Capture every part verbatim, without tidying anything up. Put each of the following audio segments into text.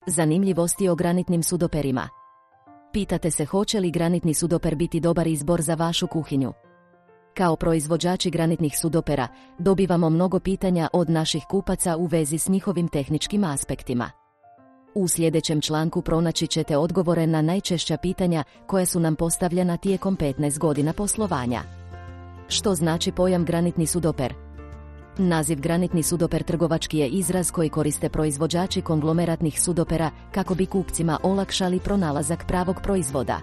Zanimljivosti o granitnim sudoperima. Pitate se hoće li granitni sudoper biti dobar izbor za vašu kuhinju? Kao proizvođači granitnih sudopera, dobivamo mnogo pitanja od naših kupaca u vezi s njihovim tehničkim aspektima. U sljedećem članku pronaći ćete odgovore na najčešća pitanja koja su nam postavljena tijekom petnaest godina poslovanja. Što znači pojam granitni sudoper? Naziv granitni sudoper trgovački je izraz koji koriste proizvođači konglomeratnih sudopera kako bi kupcima olakšali pronalazak pravog proizvoda.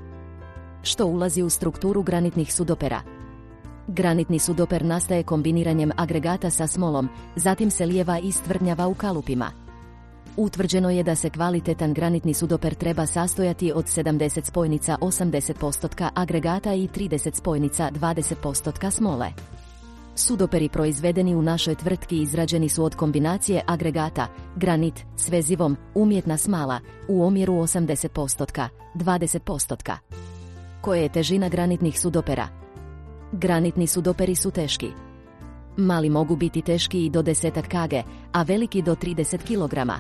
Što ulazi u strukturu granitnih sudopera? Granitni sudoper nastaje kombiniranjem agregata sa smolom, zatim se lijeva i stvrdnjava u kalupima. Utvrđeno je da se kvalitetan granitni sudoper treba sastojati od sedamdeset spojnica osamdeset posto agregata i trideset spojnica dvadeset posto smole. Sudoperi proizvedeni u našoj tvrtki izrađeni su od kombinacije agregata, granit, s vezivom, umjetna smala, u omjeru osamdeset posto dvadeset posto. Koja je težina granitnih sudopera? Granitni sudoperi su teški. Mali mogu biti teški i do desetak kg, a veliki do trideset kilograma.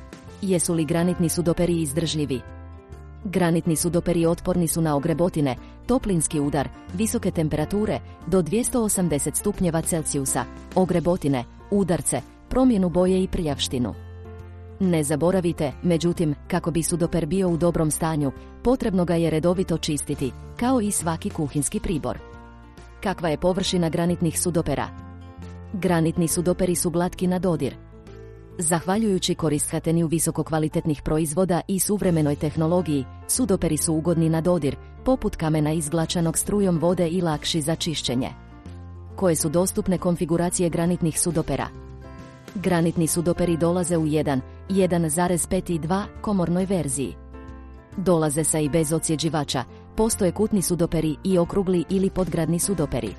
Jesu li granitni sudoperi izdržljivi? Granitni sudoperi otporni su na ogrebotine, toplinski udar, visoke temperature, do dvjesto osamdeset stupnjeva Celzijusa, ogrebotine, udarce, promjenu boje i prljavštinu. Ne zaboravite, međutim, kako bi sudoper bio u dobrom stanju, potrebno ga je redovito čistiti, kao i svaki kuhinski pribor. Kakva je površina granitnih sudopera? Granitni sudoperi su glatki na dodir. Zahvaljujući korištenju visokokvalitetnih proizvoda i suvremenoj tehnologiji, sudoperi su ugodni na dodir, poput kamena izglačanog strujom vode i lakši za čišćenje. Koje su dostupne konfiguracije granitnih sudopera? Granitni sudoperi dolaze u jedan, jedan zarez pet i dva komornoj verziji. Dolaze sa i bez ocjeđivača, postoje kutni sudoperi i okrugli ili podgradni sudoperi.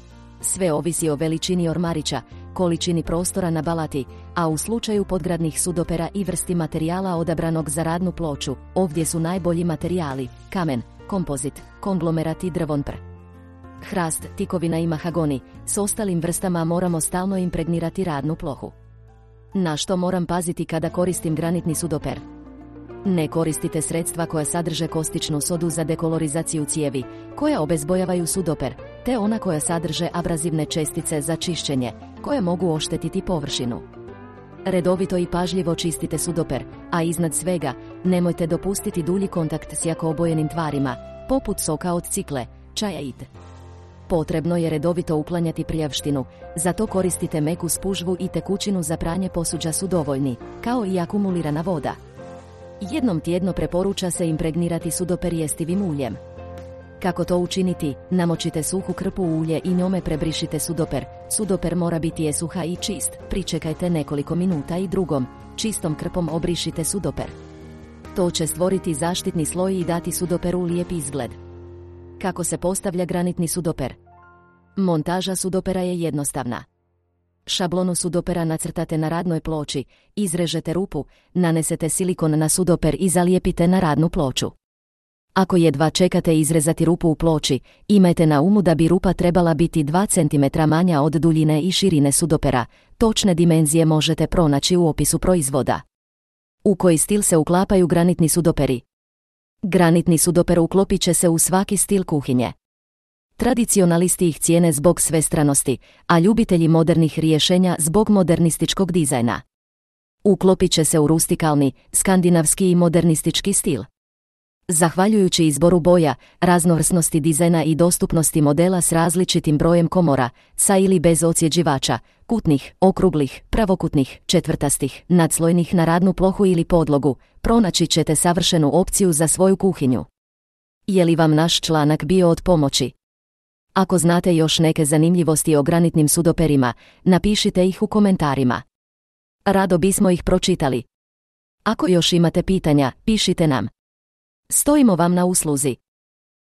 Sve ovisi o veličini ormarića, količini prostora na balati, a u slučaju podgradnih sudopera i vrsti materijala odabranog za radnu ploču, ovdje su najbolji materijali: kamen, kompozit, konglomerat i drvonpr. Hrast, tikovina i mahagoni, s ostalim vrstama moramo stalno impregnirati radnu plohu. Na što moram paziti kada koristim granitni sudoper? Ne koristite sredstva koja sadrže kostičnu sodu za dekolorizaciju cijevi, koja obezbojavaju sudoper, te ona koja sadrže abrazivne čestice za čišćenje, koje mogu oštetiti površinu. Redovito i pažljivo čistite sudoper, a iznad svega, nemojte dopustiti dulji kontakt s jako obojenim tvarima, poput soka od cikle, čaja itd. Potrebno je redovito uklanjati prljavštinu, zato koristite meku spužvu i tekućinu za pranje posuđa su dovoljni, kao i akumulirana voda. Jednom tjedno preporuča se impregnirati sudoper jestivim uljem. Kako to učiniti? Namočite suhu krpu u ulje i njome prebrišite sudoper. Sudoper mora biti jesuha i čist. Pričekajte nekoliko minuta i drugom, čistom krpom obrišite sudoper. To će stvoriti zaštitni sloj i dati sudoperu lijep izgled. Kako se postavlja granitni sudoper? Montaža sudopera je jednostavna. Šablonu sudopera nacrtate na radnoj ploči, izrežete rupu, nanesete silikon na sudoper i zalijepite na radnu ploču. Ako jedva čekate izrezati rupu u ploči, imajte na umu da bi rupa trebala biti dva centimetra manja od duljine i širine sudopera. Točne dimenzije možete pronaći u opisu proizvoda. U koji stil se uklapaju granitni sudoperi? Granitni sudoper uklopit će se u svaki stil kuhinje. Tradicionalisti ih cijene zbog svestranosti, a ljubitelji modernih rješenja zbog modernističkog dizajna. Uklopit će se u rustikalni, skandinavski i modernistički stil. Zahvaljujući izboru boja, raznovrsnosti dizajna i dostupnosti modela s različitim brojem komora, sa ili bez ocjeđivača, kutnih, okruglih, pravokutnih, četvrtastih, nadslojnih na radnu plohu ili podlogu, pronaći ćete savršenu opciju za svoju kuhinju. Je li vam naš članak bio od pomoći? Ako znate još neke zanimljivosti o granitnim sudoperima, napišite ih u komentarima. Rado bismo ih pročitali. Ako još imate pitanja, pišite nam. Stojimo vam na usluzi.